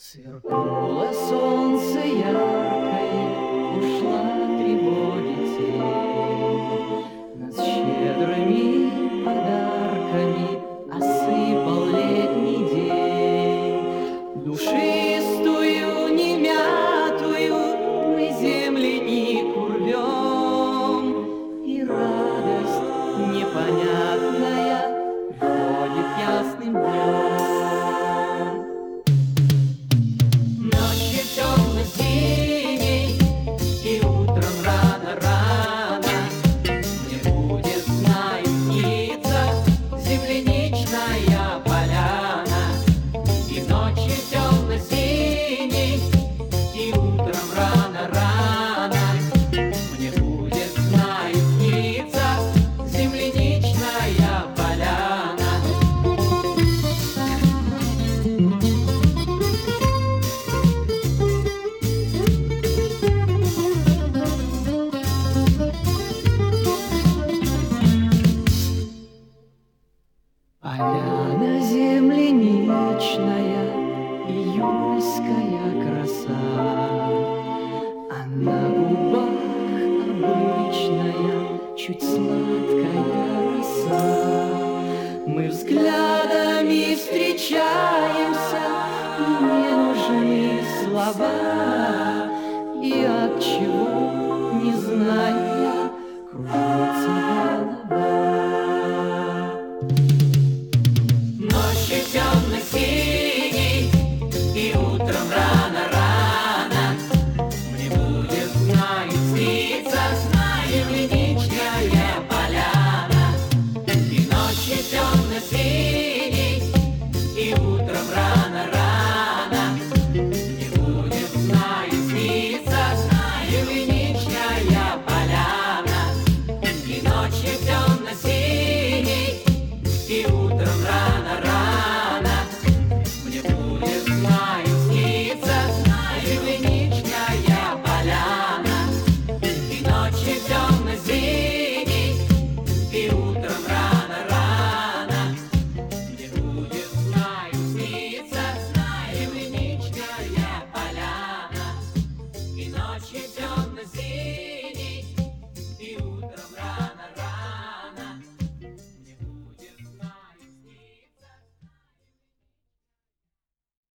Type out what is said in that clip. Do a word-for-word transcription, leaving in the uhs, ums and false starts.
Сверкнуло солнце яркое, ушла тревоги тень. Над щедрыми подарками осыпал летний день. Душистую, немятую мы землянику рвем, и радость непонятная приходит ясным днем. Поляна земляничная, июльская краса, а на губах обычная, чуть сладкая роса. Мы взглядами встречаемся, и не нужны слова, и от чего, не зная, кружится голова. Темно-синий, и утром рано-рано мне будет, знаю, сниться, знаю, земляничная поляна. И ночью темно-синий, и утром рано-рано мне будет, знаю, сниться, знаю, земляничная поляна. И ночью темно-синий, и утром рано-рано ночью темно-синий.